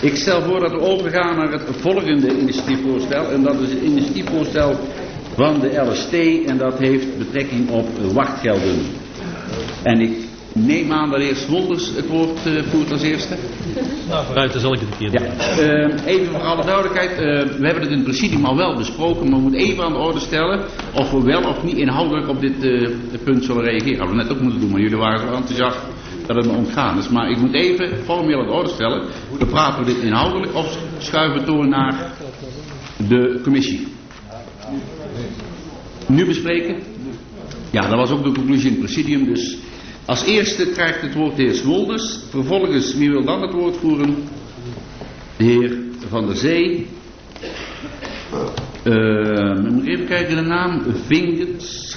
Ik stel voor dat we overgaan naar het volgende initiatiefvoorstel. En dat is het initiatiefvoorstel van de LST. En dat heeft betrekking op wachtgelden. En ik neem aan dat de heer Smolders het woord voert als eerste. Nou, vooruit, dan zal ik het een keer doen. Ja. Even voor alle duidelijkheid. We hebben het in het presidium al wel besproken. Maar we moeten even aan de orde stellen of we wel of niet inhoudelijk op dit punt zullen reageren. Hadden we net ook moeten doen, maar jullie waren zo enthousiast dat het me ontgaan is. Maar ik moet even formeel aan de orde stellen. Bepraten we dit inhoudelijk of schuiven we het door naar de commissie? Nu bespreken? Ja, dat was ook de conclusie in het presidium. Dus als eerste krijgt het woord de heer Smolders. Vervolgens, wie wil dan het woord voeren? De heer Van der Zee. Moet ik even kijken de naam. Vinkers.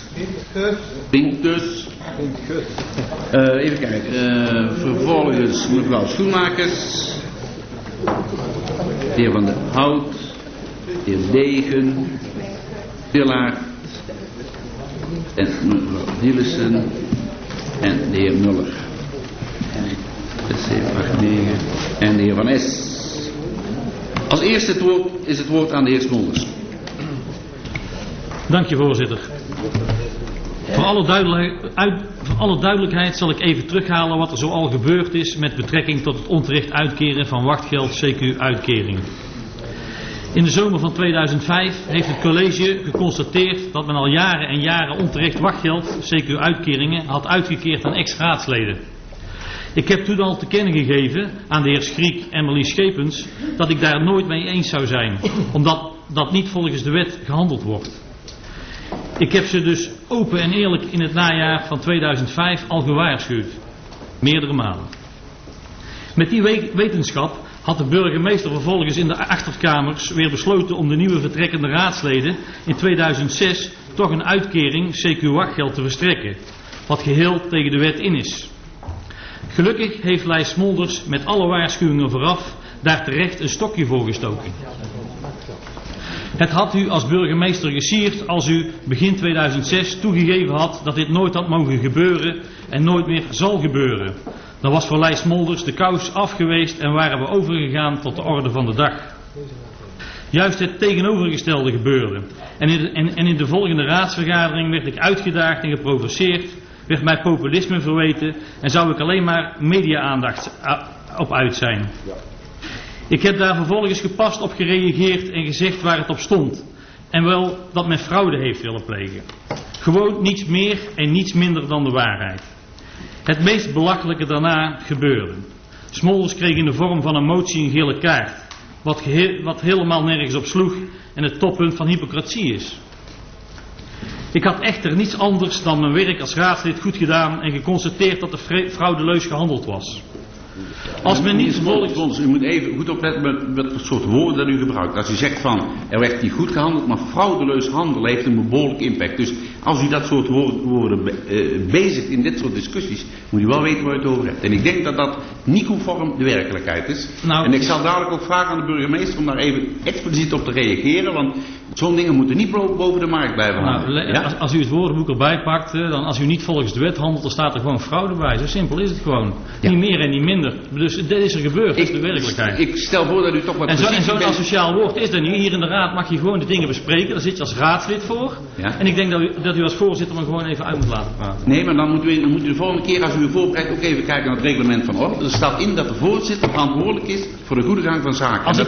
Even kijken. Vervolgens mevrouw Schoenmakers. De heer Van der Hout. De heer Degen. Pillaert. En mevrouw Dielissen. En de heer Muller. En de heer Van Es. Als eerste is het woord aan de heer Smolders. Dank je, voorzitter. Voor alle duidelijkheid zal ik even terughalen wat er zoal gebeurd is met betrekking tot het onterecht uitkeren van wachtgeld CQ-uitkering. In de zomer van 2005 heeft het college geconstateerd dat men al jaren en jaren onterecht wachtgeld, CQ-uitkeringen, had uitgekeerd aan ex-raadsleden. Ik heb toen al te kennen gegeven aan de heer Schriek en Marlies Schepens dat ik daar nooit mee eens zou zijn, omdat dat niet volgens de wet gehandeld wordt. Ik heb ze dus open en eerlijk in het najaar van 2005 al gewaarschuwd. Meerdere malen. Met die wetenschap had de burgemeester vervolgens in de achterkamers weer besloten om de nieuwe vertrekkende raadsleden in 2006 toch een uitkering CQ-wachtgeld te verstrekken, wat geheel tegen de wet in is. Gelukkig heeft Lijs Smolders met alle waarschuwingen vooraf daar terecht een stokje voor gestoken. Het had u als burgemeester gesierd als u begin 2006 toegegeven had dat dit nooit had mogen gebeuren en nooit meer zal gebeuren. Dan was voor Lijs Smolders de kous af geweest en waren we overgegaan tot de orde van de dag. Juist het tegenovergestelde gebeurde. En in de volgende raadsvergadering werd ik uitgedaagd en geprovoceerd, werd mij populisme verweten en zou ik alleen maar media-aandacht op uit zijn. Ik heb daar vervolgens gepast op gereageerd en gezegd waar het op stond. En wel dat men fraude heeft willen plegen. Gewoon niets meer en niets minder dan de waarheid. Het meest belachelijke daarna gebeurde. Smolders kreeg in de vorm van een motie een gele kaart. Wat helemaal nergens op sloeg en het toppunt van hypocratie is. Ik had echter niets anders dan mijn werk als raadslid goed gedaan en geconstateerd dat er fraudeleus gehandeld was. Als men niet vervolgens... U moet even goed opletten met het soort woorden dat u gebruikt. Als u zegt van, er werd niet goed gehandeld, maar fraudeleus handelen heeft een behoorlijke impact. Dus als u dat soort woorden bezigt in dit soort discussies, moet u wel weten waar u het over hebt. En ik denk dat dat niet conform de werkelijkheid is. En ik zal dadelijk ook vragen aan de burgemeester om daar even expliciet op te reageren, want zo'n dingen moeten niet boven de markt blijven hangen. Ja? Als u het woordenboek erbij pakt, dan als u niet volgens de wet handelt, dan staat er gewoon fraude bij. Zo simpel is het gewoon. Ja. Niet meer en niet minder. Dus dit is er gebeurd, dat is de werkelijkheid. Ik stel voor dat u toch wat... En zo'n asociaal woord is er nu. Hier in de raad mag je gewoon de dingen bespreken. Daar zit je als raadslid voor. Ja? En ik denk dat u als voorzitter dan gewoon even uit moet laten praten. Nee, maar dan moet u de volgende keer als u u voorbereidt ook even kijken naar het reglement van orde. Er staat in dat de voorzitter verantwoordelijk is voor de goede gang van zaken. Als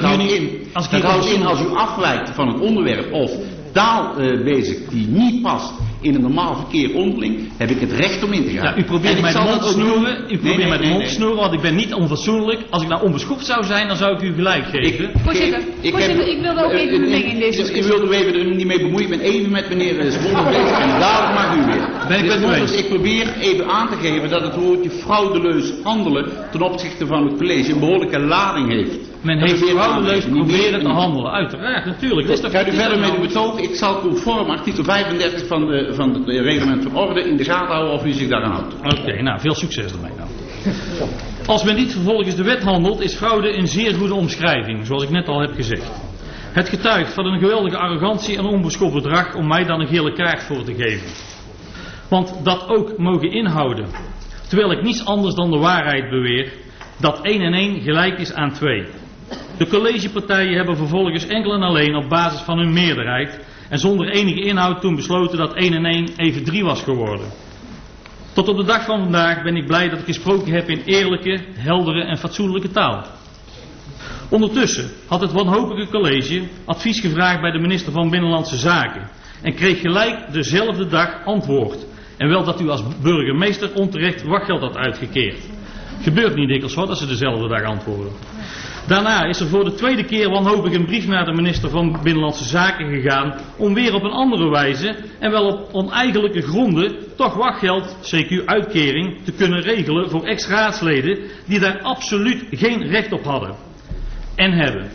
u afwijkt van het onderwerp of taal bezig die niet past in een normaal verkeer onderling, heb ik het recht om in te gaan. Ja, u probeert mij de mond te snoeren. U probeert mij de mond te snoeren, want ik ben niet onfatsoenlijk. Als ik nou onbeschoft zou zijn, dan zou ik u gelijk geven. Voorzitter, ik wilde ook even mengen in deze discussie. Ik wilde u even niet mee bemoeien. Ik ben even met meneer Smolders bezig en dadelijk mag u weer. Ben ik met u eens? Ik probeer even aan te geven dat het woordje fraudeleus handelen ten opzichte van het college een behoorlijke lading heeft. Men heeft fraudeleus proberen te handelen, uiteraard, natuurlijk. Gaat u verder met uw betoog? Ik zal conform artikel 35 van het reglement van orde in de gaten houden of u zich daaraan houdt. Oké, nou, veel succes ermee dan. Als men niet volgens de wet handelt, is fraude een zeer goede omschrijving, zoals ik net al heb gezegd. Het getuigt van een geweldige arrogantie en onbeschoft gedrag om mij dan een gele kaart voor te geven. Want dat ook mogen inhouden, terwijl ik niets anders dan de waarheid beweer, dat 1 en 1 gelijk is aan 2. De collegepartijen hebben vervolgens enkel en alleen op basis van hun meerderheid en zonder enige inhoud toen besloten dat 1 en 1 even 3 was geworden. Tot op de dag van vandaag ben ik blij dat ik gesproken heb in eerlijke, heldere en fatsoenlijke taal. Ondertussen had het wanhopige college advies gevraagd bij de minister van Binnenlandse Zaken en kreeg gelijk dezelfde dag antwoord. En wel dat u als burgemeester onterecht wachtgeld had uitgekeerd. Gebeurt niet dikwijls hoor, dat ze dezelfde dag antwoorden. Daarna is er voor de tweede keer wanhopig een brief naar de minister van Binnenlandse Zaken gegaan om weer op een andere wijze en wel op oneigenlijke gronden toch wachtgeld, CQ uitkering, te kunnen regelen voor ex-raadsleden die daar absoluut geen recht op hadden en hebben.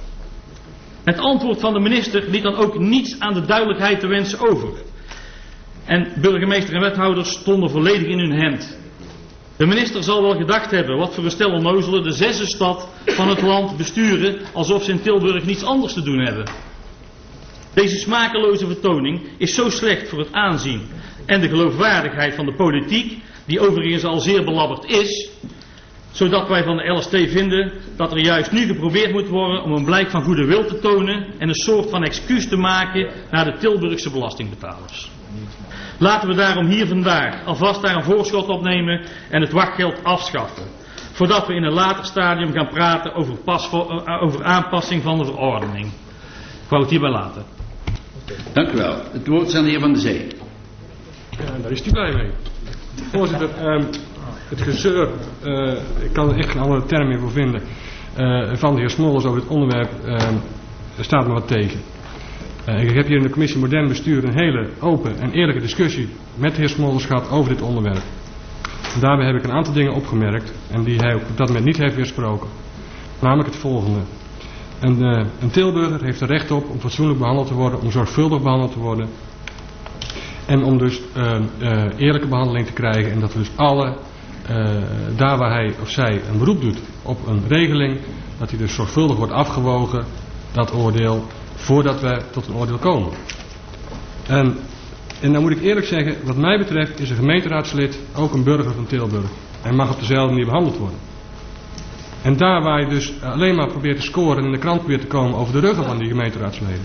Het antwoord van de minister liet dan ook niets aan de duidelijkheid te wensen over. En burgemeester en wethouders stonden volledig in hun hemd. De minister zal wel gedacht hebben, wat voor een stel onnozelen de 6e stad van het land besturen alsof ze in Tilburg niets anders te doen hebben. Deze smakeloze vertoning is zo slecht voor het aanzien en de geloofwaardigheid van de politiek, die overigens al zeer belabberd is, zodat wij van de LST vinden dat er juist nu geprobeerd moet worden om een blijk van goede wil te tonen en een soort van excuus te maken naar de Tilburgse belastingbetalers. Laten we daarom hier vandaag alvast daar een voorschot op nemen en het wachtgeld afschaffen. Voordat we in een later stadium gaan praten over aanpassing van de verordening. Ik wou het hierbij laten. Dank u wel. Het woord is aan de heer Van der Zee. Ja, daar is hij blij mee. Voorzitter, het gezeur, ik kan er echt geen andere term meer voor vinden, van de heer Smolders over dit onderwerp staat me wat tegen. Ik heb hier in de commissie Modern Bestuur een hele open en eerlijke discussie met de heer Smolders gehad over dit onderwerp. En daarbij heb ik een aantal dingen opgemerkt en die hij op dat moment niet heeft weersproken. Namelijk het volgende. Een Tilburger heeft er recht op om fatsoenlijk behandeld te worden, om zorgvuldig behandeld te worden. En om dus eerlijke behandeling te krijgen en dat we dus alle, daar waar hij of zij een beroep doet op een regeling, dat die dus zorgvuldig wordt afgewogen, dat oordeel, voordat we tot een oordeel komen. En dan moet ik eerlijk zeggen, wat mij betreft is een gemeenteraadslid ook een burger van Tilburg. En mag op dezelfde manier behandeld worden. En daar waar je dus alleen maar probeert te scoren en in de krant probeert te komen over de ruggen van die gemeenteraadsleden.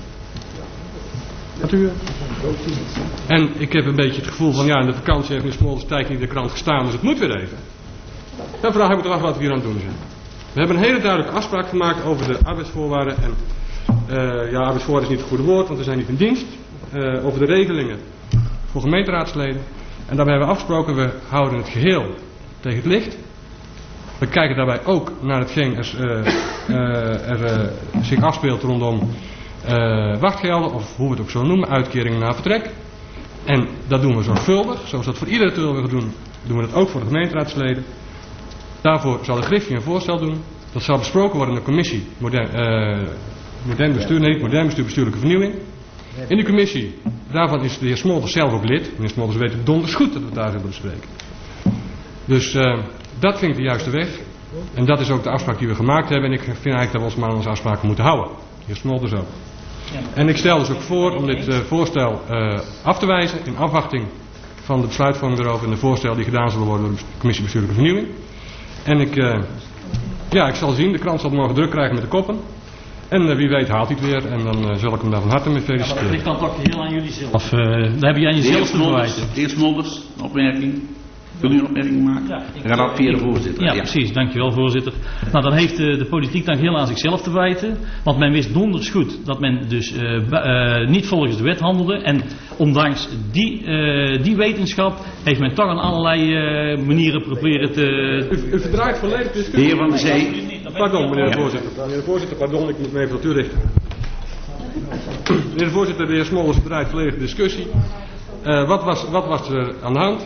En ik heb een beetje het gevoel van, ja, in de vakantie heeft meneer Smolders tijd niet in de krant gestaan, dus het moet weer even. Dan vraag ik me toch af wat we hier aan het doen zijn. We hebben een hele duidelijke afspraak gemaakt over de arbeidsvoorwaarden en arbeidsvoorwaarden is niet het goede woord, want we zijn niet in dienst. Over de regelingen voor gemeenteraadsleden. En daarbij hebben we afgesproken, we houden het geheel tegen het licht. We kijken daarbij ook naar hetgeen er zich afspeelt rondom wachtgelden, of hoe we het ook zo noemen, uitkeringen na vertrek. En dat doen we zorgvuldig, zoals dat voor iedere Tilburger doen we dat ook voor de gemeenteraadsleden. Daarvoor zal de Griffie een voorstel doen. Dat zal besproken worden in de commissie Modern Bestuur, Bestuurlijke Vernieuwing. In de commissie, daarvan is de heer Smolders zelf ook lid. Meneer Smolders weet het donders goed dat we het daar zullen bespreken. Dus dat vind ik de juiste weg. En dat is ook de afspraak die we gemaakt hebben. En ik vind eigenlijk dat we ons maar aan onze afspraken moeten houden. De heer Smolders ook. En ik stel dus ook voor om dit voorstel af te wijzen in afwachting van de besluitvorming erover en de voorstellen die gedaan zullen worden door de commissie Bestuurlijke Vernieuwing. En ik zal zien, de krant zal het morgen druk krijgen met de koppen. En wie weet haalt hij het weer en dan zal ik hem daar van harte mee feliciteren. Ja, maar dat ligt dan toch heel aan jullie zelf. Daar heb je aan jezelf te verwijten. De heer Smolders, een opmerking. Wil u een opmerking maken? Ja, dan gaat dat via de voorzitter. Ja, precies. Dankjewel, voorzitter. Nou, dan heeft de politiek dan heel aan zichzelf te wijten. Want men wist donders goed dat men dus niet volgens de wet handelde. En ondanks die wetenschap heeft men toch aan allerlei manieren proberen te... U verdraait volledig de discussie. De heer Van der Zee. Pardon, meneer de voorzitter. Meneer de voorzitter, pardon, ik moet me even tot u richten. Meneer de voorzitter, de heer Smolders verdraait volledig de discussie. Wat was er aan de hand?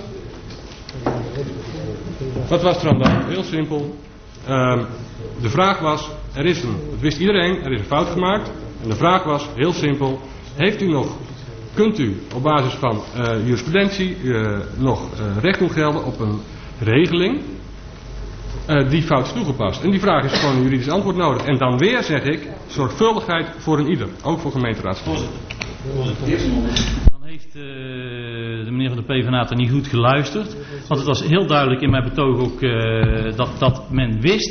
Wat was er aan de hand? Heel simpel. De vraag was, dat wist iedereen, er is een fout gemaakt. En de vraag was, heel simpel, kunt u op basis van jurisprudentie nog recht doen gelden op een regeling die fout is toegepast? En die vraag is gewoon een juridisch antwoord nodig. En dan weer zeg ik, zorgvuldigheid voor een ieder, ook voor gemeenteraadsleden. Dan heeft de meneer van de PvdA er niet goed geluisterd. Want het was heel duidelijk in mijn betoog ook dat men wist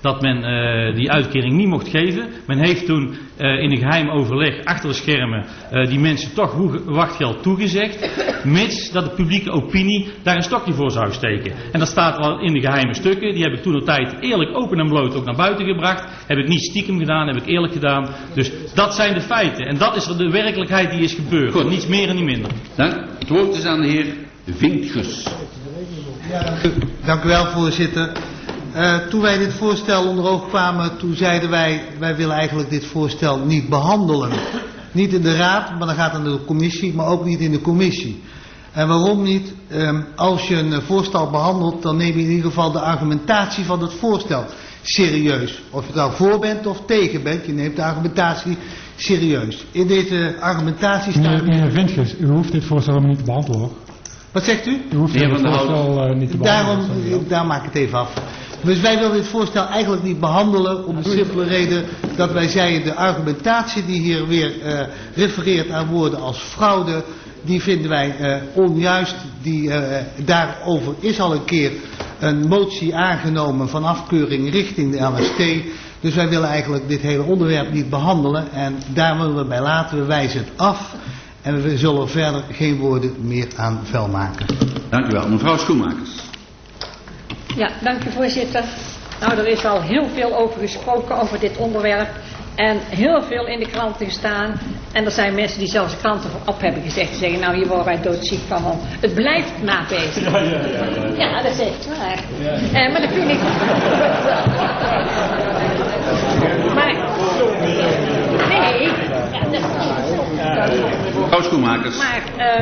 dat men die uitkering niet mocht geven. Men heeft toen in een geheim overleg achter de schermen die mensen toch wachtgeld toegezegd, mits dat de publieke opinie daar een stokje voor zou steken. En dat staat wel in de geheime stukken. Die heb ik toen de tijd eerlijk open en bloot ook naar buiten gebracht. Heb ik niet stiekem gedaan, heb ik eerlijk gedaan. Dus dat zijn de feiten. En dat is de werkelijkheid die is gebeurd. Goed. Niets meer en niet minder. Dank. Het woord is aan de heer Vinkjes. Ja, dank u wel, voorzitter. Toen wij dit voorstel onder ogen kwamen, toen zeiden wij willen eigenlijk dit voorstel niet behandelen. Niet in de raad, maar dan gaat het naar de commissie, maar ook niet in de commissie. En waarom niet? Als je een voorstel behandelt, dan neem je in ieder geval de argumentatie van het voorstel serieus. Of je er nou voor bent of tegen bent, je neemt de argumentatie serieus. In deze argumentatie staat... Meneer Vinkjes, u hoeft dit voorstel helemaal niet te behandelen, hoor. Wat zegt u? U hoeft dit voorstel niet te behandelen. Daar maak ik het even af. Dus wij willen dit voorstel eigenlijk niet behandelen om de simpele reden dat wij zeiden de argumentatie die hier weer refereert aan woorden als fraude, die vinden wij onjuist. Daarover is al een keer een motie aangenomen van afkeuring richting de LST. Dus wij willen eigenlijk dit hele onderwerp niet behandelen en daar willen we bij laten. We wijzen het af en we zullen verder geen woorden meer aan vuil maken. Dank u wel. Mevrouw Schoenmakers. Ja, dank u voorzitter. Nou, er is al heel veel over gesproken over dit onderwerp. En heel veel in de kranten gestaan. En er zijn mensen die zelfs de kranten op hebben gezegd. Die zeggen, nou hier worden wij doodziek van. Want het blijft nabezig. Ja, dat is echt waar. Ja. Maar dat vind ik... maar... Nee. Ja, dat is Mevrouw Schoenmakers. Maar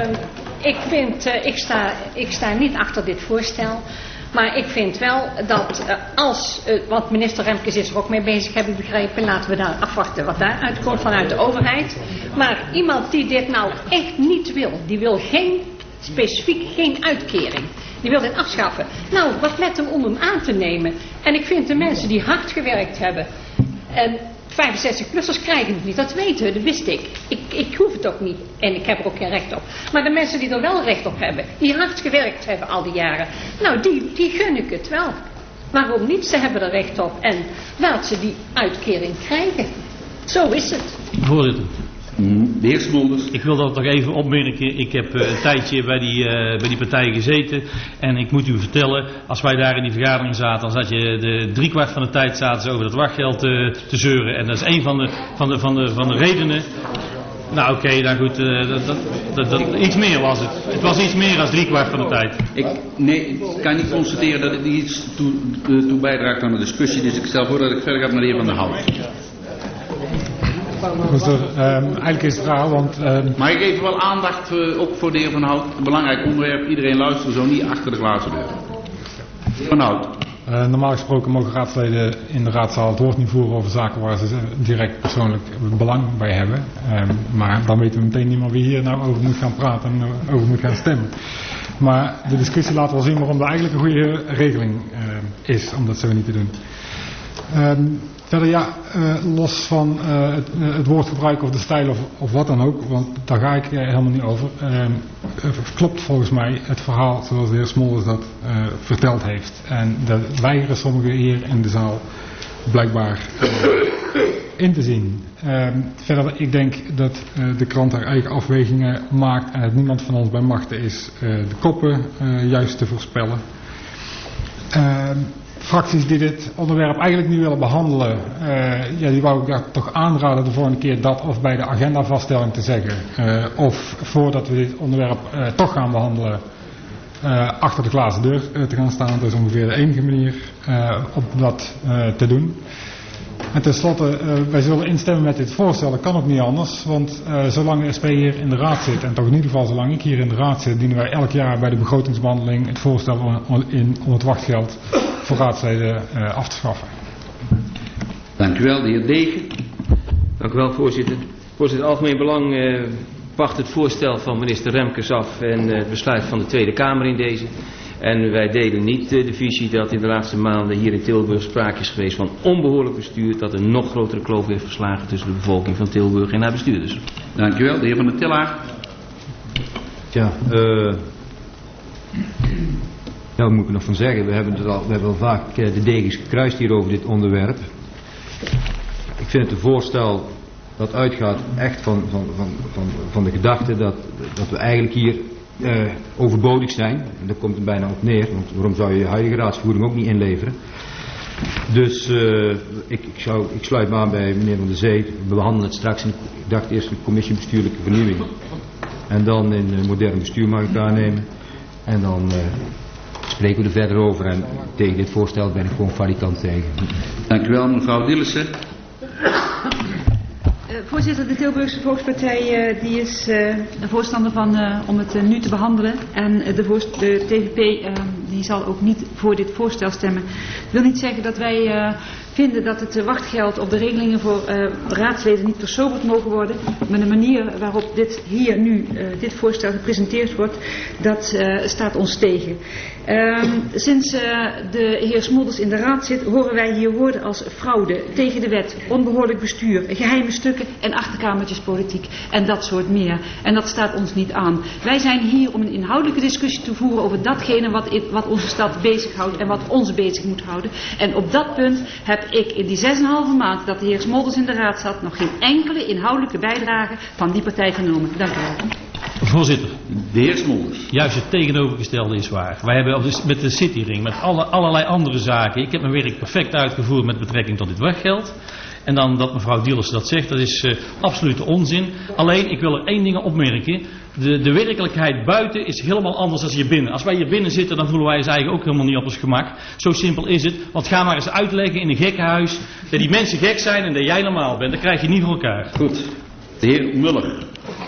ik sta niet achter dit voorstel. Maar ik vind wel dat want minister Remkes is er ook mee bezig, heb ik begrepen. Laten we daar afwachten wat daaruit komt vanuit de overheid. Maar iemand die dit nou echt niet wil, die wil geen uitkering. Die wil dit afschaffen. Nou, wat let hem om hem aan te nemen. En ik vind de mensen die hard gewerkt hebben en 65-plussers krijgen het niet, dat weten we, dat wist ik. Ik hoef het ook niet en ik heb er ook geen recht op. Maar de mensen die er wel recht op hebben, die hard gewerkt hebben al die jaren, nou die gun ik het wel. Waarom niet? Ze hebben er recht op en laat ze die uitkering krijgen. Zo is het. Voorzitter. De heer Smolders. Ik wil dat nog even opmerken. Ik heb een tijdje bij die partij gezeten. En ik moet u vertellen, als wij daar in die vergadering zaten, dan zat je 3/4 van de tijd zaten ze over dat wachtgeld te zeuren. En dat is een van de redenen. Nou oké, nou goed, iets meer was het. Het was iets meer dan 3/4 van de tijd. Ik kan niet constateren dat het iets toe bijdraagt aan de discussie. Dus ik stel voor dat ik verder ga naar de heer Van der Hout. Eigenlijk is het raar, want... Maar ik even wel aandacht ook voor de heer Van Hout. Een belangrijk onderwerp. Iedereen luistert zo niet achter de glazen deur. Heer Van Hout. Normaal gesproken mogen raadsleden in de raadzaal het woord niet voeren over zaken waar ze direct persoonlijk belang bij hebben. Maar dan weten we meteen niet meer wie hier nou over moet gaan praten en over moet gaan stemmen. Maar de discussie laat wel zien waarom dat eigenlijk een goede regeling is om dat zo niet te doen. Verder los van het woordgebruik of de stijl of wat dan ook, want daar ga ik helemaal niet over, klopt volgens mij het verhaal zoals de heer Smolders dat verteld heeft. En dat weigeren sommigen hier in de zaal blijkbaar in te zien. Verder, ik denk dat de krant haar eigen afwegingen maakt en het niemand van ons bij machten is de koppen juist te voorspellen. Fracties die dit onderwerp eigenlijk niet willen behandelen, die wou ik daar toch aanraden de volgende keer dat of bij de agendavaststelling te zeggen. Of voordat we dit onderwerp toch gaan behandelen, achter de glazen deur te gaan staan. Dat is ongeveer de enige manier om dat te doen. En tenslotte, wij zullen instemmen met dit voorstel. Dat kan ook niet anders, want zolang de SP hier in de raad zit, en toch in ieder geval zolang ik hier in de raad zit, dienen wij elk jaar bij de begrotingsbehandeling het voorstel om het wachtgeld voor raadsleden af te schaffen. Dank u wel, de heer Degen. Dank u wel, voorzitter. Voorzitter, algemeen belang wacht het voorstel van minister Remkes af en het besluit van de Tweede Kamer in deze. En wij delen niet de visie dat in de laatste maanden hier in Tilburg sprake is geweest van onbehoorlijk bestuur, dat een nog grotere kloof heeft verslagen tussen de bevolking van Tilburg en haar bestuurders. Dank u wel, de heer Van der Tillaar. Ja, Ja, wat moet ik er nog van zeggen? We hebben al vaak de degens gekruist hier over dit onderwerp. Ik vind het een voorstel dat uitgaat echt van de gedachte dat we eigenlijk hier overbodig zijn. En daar komt het bijna op neer, want waarom zou je huidige raadsvoering ook niet inleveren? Dus ik sluit me aan bij meneer Van der Zee. We behandelen het straks ik dacht eerst in de commissie bestuurlijke vernieuwing. En dan in modern bestuur mag ik aannemen. En dan spreken we er verder over. En tegen dit voorstel ben ik gewoon valikant tegen. Dank u wel, mevrouw Dielissen. Voorzitter, de Tilburgse Volkspartij die is een voorstander van om het nu te behandelen. En de TVP die zal ook niet voor dit voorstel stemmen. Dat wil niet zeggen dat wij vinden dat het wachtgeld of de regelingen voor raadsleden niet versoberd mogen worden. Maar de manier waarop dit voorstel gepresenteerd wordt, dat staat ons tegen. Sinds de heer Smolders in de raad zit, horen wij hier woorden als fraude, tegen de wet, onbehoorlijk bestuur, geheime stukken en achterkamertjespolitiek en dat soort meer. En dat staat ons niet aan. Wij zijn hier om een inhoudelijke discussie te voeren over datgene wat onze stad bezighoudt en wat ons bezig moet houden. En op dat punt heb ik in die 6,5 maand dat de heer Smolders in de raad zat nog geen enkele inhoudelijke bijdrage van die partij genomen. Dank u wel. Voorzitter. De heer Smolders. Juist het tegenovergestelde is waar. Wij hebben met de Cityring, met allerlei andere zaken. Ik heb mijn werk perfect uitgevoerd met betrekking tot dit wachtgeld. En dan dat mevrouw Dielissen dat zegt, dat is absolute onzin. Alleen, ik wil er één ding opmerken. De werkelijkheid buiten is helemaal anders dan hier binnen. Als wij hier binnen zitten, dan voelen wij ons eigenlijk ook helemaal niet op ons gemak. Zo simpel is het. Want ga maar eens uitleggen in een gekkenhuis dat die mensen gek zijn en dat jij normaal bent. Dat krijg je niet voor elkaar. Goed. De heer Muller.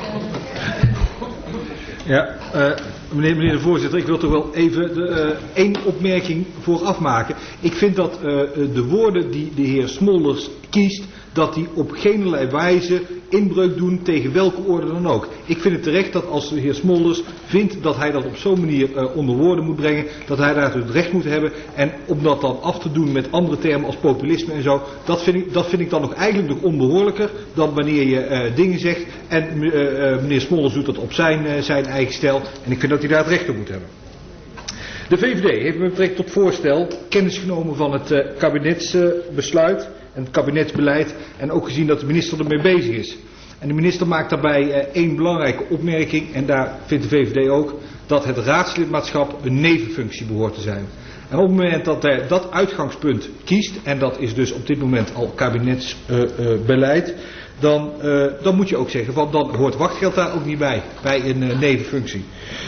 Ja, meneer de voorzitter, ik wil toch wel even één opmerking vooraf maken. Ik vind dat de woorden die de heer Smolders kiest, dat die op geen wijze inbreuk doen tegen welke orde dan ook. Ik vind het terecht dat als de heer Smolders vindt dat hij dat op zo'n manier onder woorden moet brengen, dat hij daar het recht moet hebben. En om dat dan af te doen met andere termen als populisme en zo, dat vind ik dan nog eigenlijk nog onbehoorlijker dan wanneer je dingen zegt. En meneer Smolders doet dat op zijn eigen stijl. En ik vind dat hij daar het recht op moet hebben. De VVD heeft met betrekking tot voorstel kennis genomen van het kabinetsbesluit en het kabinetsbeleid en ook gezien dat de minister ermee bezig is. En de minister maakt daarbij één belangrijke opmerking en daar vindt de VVD ook dat het raadslidmaatschap een nevenfunctie behoort te zijn. En op het moment dat hij dat uitgangspunt kiest, en dat is dus op dit moment al kabinetsbeleid, dan moet je ook zeggen van dan hoort wachtgeld daar ook niet bij een nevenfunctie.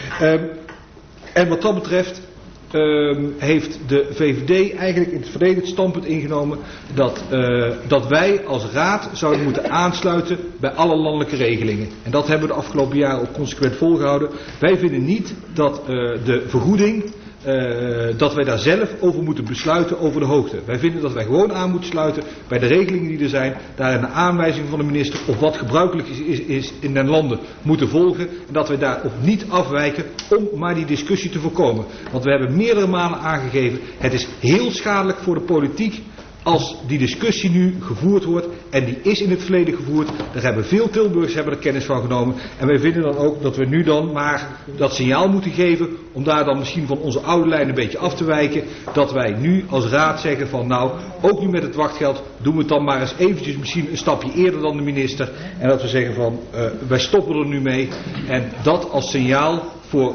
En wat dat betreft heeft de VVD eigenlijk in het verleden het standpunt ingenomen dat wij als raad zouden moeten aansluiten bij alle landelijke regelingen. En dat hebben we de afgelopen jaren ook consequent volgehouden. Wij vinden niet dat de vergoeding, dat wij daar zelf over moeten besluiten over de hoogte. Wij vinden dat wij gewoon aan moeten sluiten bij de regelingen die er zijn, daar een aanwijzing van de minister of wat gebruikelijk is in den landen moeten volgen en dat wij daar op niet afwijken om maar die discussie te voorkomen. Want we hebben meerdere malen aangegeven, het is heel schadelijk voor de politiek als die discussie nu gevoerd wordt, en die is in het verleden gevoerd, daar hebben veel Tilburgers er kennis van genomen, en wij vinden dan ook dat we nu dan maar dat signaal moeten geven, om daar dan misschien van onze oude lijn een beetje af te wijken, dat wij nu als raad zeggen van nou, ook nu met het wachtgeld, doen we het dan maar eens eventjes misschien een stapje eerder dan de minister, en dat we zeggen van wij stoppen er nu mee, en dat als signaal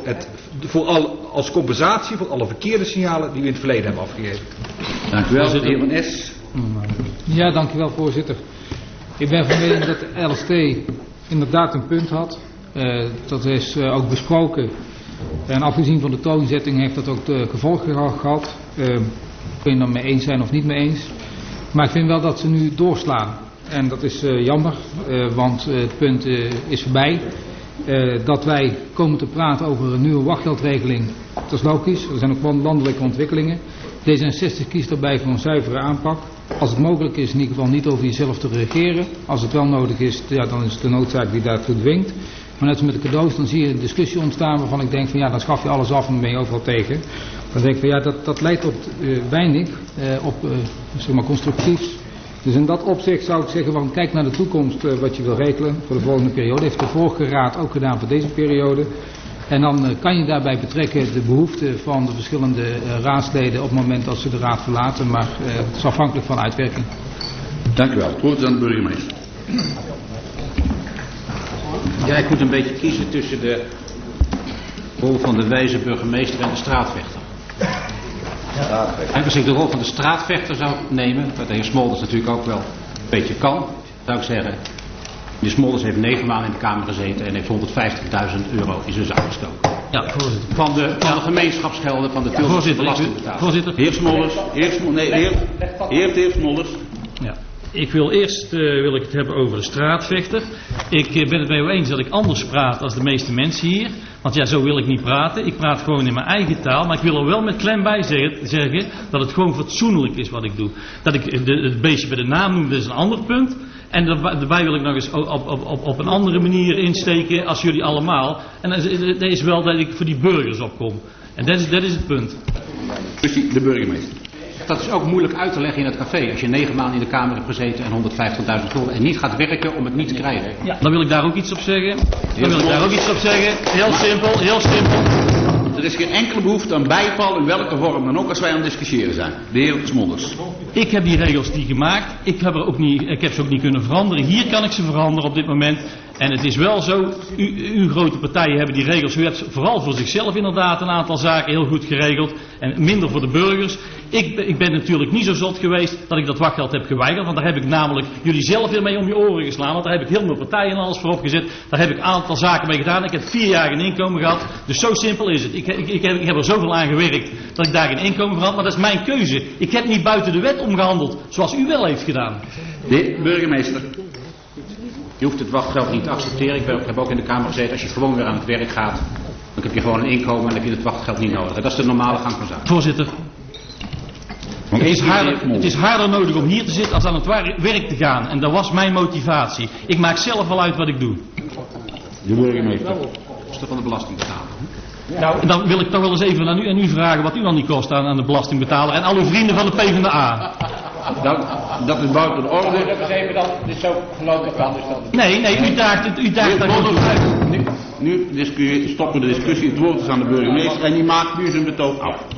als compensatie voor alle verkeerde signalen die we in het verleden hebben afgegeven. Dank u wel, de heer Van Es. Ja, dank u wel, voorzitter. Ik ben van mening dat de LST inderdaad een punt had. Dat is ook besproken. En afgezien van de toonzetting heeft dat ook de gevolgen gehad. Ik weet het mee eens zijn of niet mee eens. Maar ik vind wel dat ze nu doorslaan. En dat is jammer, want het punt is voorbij. Dat wij komen te praten over een nieuwe wachtgeldregeling, dat is logisch. Er zijn ook landelijke ontwikkelingen. D66 kiest daarbij voor een zuivere aanpak. Als het mogelijk is, in ieder geval niet over jezelf te regeren. Als het wel nodig is, ja, dan is het de noodzaak die daartoe dwingt. Maar net als met de cadeaus, dan zie je een discussie ontstaan waarvan ik denk van ja, dan schaf je alles af en dan ben je overal tegen. Dan denk ik van ja, dat leidt tot weinig zeg maar constructiefs. Dus in dat opzicht zou ik zeggen van kijk naar de toekomst wat je wil regelen voor de volgende periode. Heeft de vorige raad ook gedaan voor deze periode. En dan kan je daarbij betrekken de behoeften van de verschillende raadsleden op het moment dat ze de raad verlaten, maar het is afhankelijk van uitwerking. Dank u wel. Het woord is aan de burgemeester. Ja, ik moet een beetje kiezen tussen de rol van de wijze burgemeester en de straatvechter. En als ik de rol van de straatvechter zou nemen, wat de heer Smolders natuurlijk ook wel een beetje kan, zou ik zeggen, de Smolders heeft 9 maanden in de Kamer gezeten en heeft 150.000 euro in zijn zak gestoken. Ja, voorzitter. Van de gemeenschapsgelden van de Tilburgse belastingbetaler. Voorzitter. Heer Smolders, heer Smolders. Ja. Ik wil eerst wil ik het hebben over de straatvechter. Ik ben het met u eens dat ik anders praat als de meeste mensen hier. Want ja, zo wil ik niet praten. Ik praat gewoon in mijn eigen taal. Maar ik wil er wel met klem bij zeggen dat het gewoon fatsoenlijk is wat ik doe. Dat ik het beestje bij de naam noem, dat is een ander punt. En daarbij wil ik nog eens op een andere manier insteken als jullie allemaal. En dat is wel dat ik voor die burgers opkom. En dat is het punt. Dus de burgemeester. Dat is ook moeilijk uit te leggen in het café. Als je 9 maanden in de Kamer hebt gezeten en 150.000 gulden en niet gaat werken om het niet te krijgen. Ja, dan wil ik daar ook iets op zeggen. Heel simpel, heel simpel. Er is geen enkele behoefte aan bijval in welke vorm dan ook als wij aan het discussiëren zijn. De heer Smolders. Ik heb die regels niet gemaakt. Ik heb ze ook niet kunnen veranderen. Hier kan ik ze veranderen op dit moment. En het is wel zo, uw grote partijen hebben die regels. U hebt vooral voor zichzelf inderdaad een aantal zaken heel goed geregeld. En minder voor de burgers. Ik ben natuurlijk niet zo zot geweest dat ik dat wachtgeld heb geweigerd. Want daar heb ik namelijk jullie zelf weer mee om je oren geslaan. Want daar heb ik heel mijn partijen en alles voor opgezet. Daar heb ik een aantal zaken mee gedaan. Ik heb 4 jaar geen inkomen gehad. Dus zo simpel is het. Ik heb er zoveel aan gewerkt dat ik daar geen inkomen van had. Maar dat is mijn keuze. Ik heb niet buiten de wet omgehandeld. Zoals u wel heeft gedaan. De burgemeester. Je hoeft het wachtgeld niet te accepteren. Ik heb ook in de Kamer gezeten. Als je gewoon weer aan het werk gaat, dan heb je gewoon een inkomen en heb je het wachtgeld niet nodig. Dat is de normale gang van zaken. Voorzitter. Het is harder nodig om hier te zitten als aan het werk te gaan. En dat was mijn motivatie. Ik maak zelf wel uit wat ik doe. De burgemeester. Kosten van de belastingbetaler. Nou, en dan wil ik toch wel eens even aan u vragen wat u dan niet kost aan de belastingbetaler en al uw vrienden van de PvdA. Dat is buiten de orde. Dit is zo gelopen kan. Nee, u daagt daar gewoon uit. Nu stoppen we de discussie. Het woord is aan de burgemeester en die maakt nu zijn betoog af.